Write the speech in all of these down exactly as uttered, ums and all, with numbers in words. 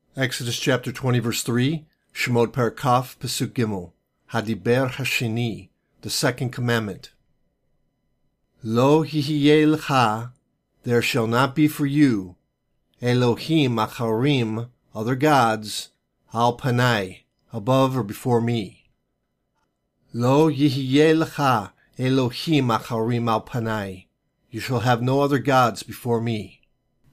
Exodus chapter twenty, verse three, Shemot Parakaf, Pasuk Gimel, Hadiber Hashini, the second commandment. Lo hihiye lecha, there shall not be for you, Elohim acharim, other gods, al panai, above or before me. Lo yihiye lecha, Elohim acharim al panai, you shall have no other gods before me.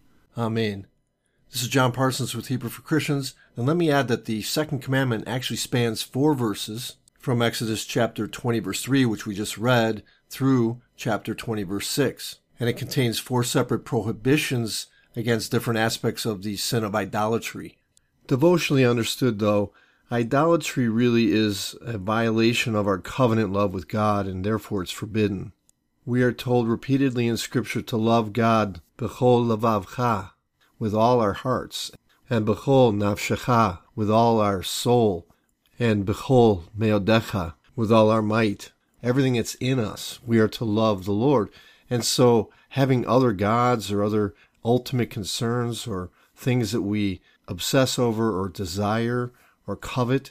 Amen. This is John Parsons with Hebrew for Christians, and let me add that the second commandment actually spans four verses from Exodus chapter twenty, verse three, which we just read, through chapter twenty, verse six. And it contains four separate prohibitions against different aspects of the sin of idolatry. Devotionally understood, though, idolatry really is a violation of our covenant love with God, and therefore it's forbidden. We are told repeatedly in Scripture to love God, b'chol levavcha, with all our hearts, and b'chol nafshecha, with all our soul, and b'chol meodecha, with all our might. Everything that's in us, we are to love the Lord. And so having other gods or other ultimate concerns or things that we obsess over or desire or covet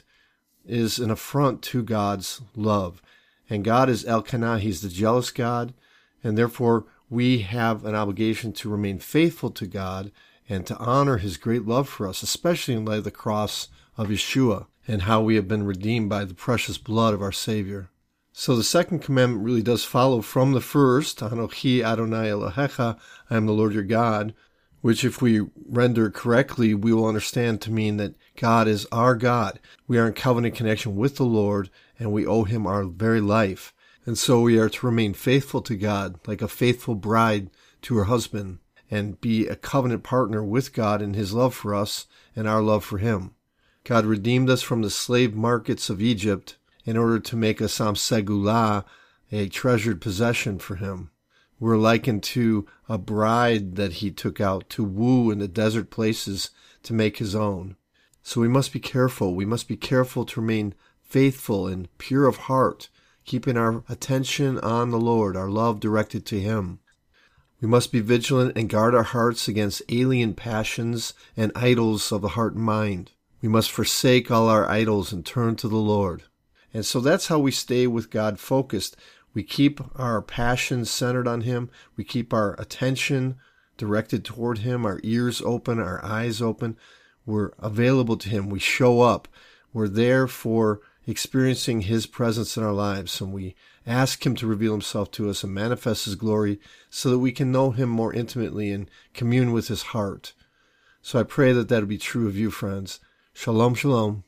is an affront to God's love. And God is Elkanah, He's the jealous God, and therefore we have an obligation to remain faithful to God and to honor His great love for us, especially in light of the cross of Yeshua and how we have been redeemed by the precious blood of our Savior. So the second commandment really does follow from the first, Anochi Adonai Elohecha, I am the Lord your God, which if we render correctly, we will understand to mean that God is our God. We are in covenant connection with the Lord, and we owe Him our very life. And so we are to remain faithful to God, like a faithful bride to her husband, and be a covenant partner with God in His love for us and our love for Him. God redeemed us from the slave markets of Egypt in order to make us am segulah, a treasured possession for Him. We're likened to a bride that He took out to woo in the desert places to make His own. So we must be careful. We must be careful to remain faithful and pure of heart, keeping our attention on the Lord, our love directed to Him. We must be vigilant and guard our hearts against alien passions and idols of the heart and mind. We must forsake all our idols and turn to the Lord. And so that's how we stay with God focused. We keep our passions centered on Him. We keep our attention directed toward Him, our ears open, our eyes open. We're available to Him. We show up. We're there for experiencing His presence in our lives, and we ask Him to reveal Himself to us and manifest His glory so that we can know Him more intimately and commune with His heart. So I pray that that will be true of you, friends. Shalom, shalom.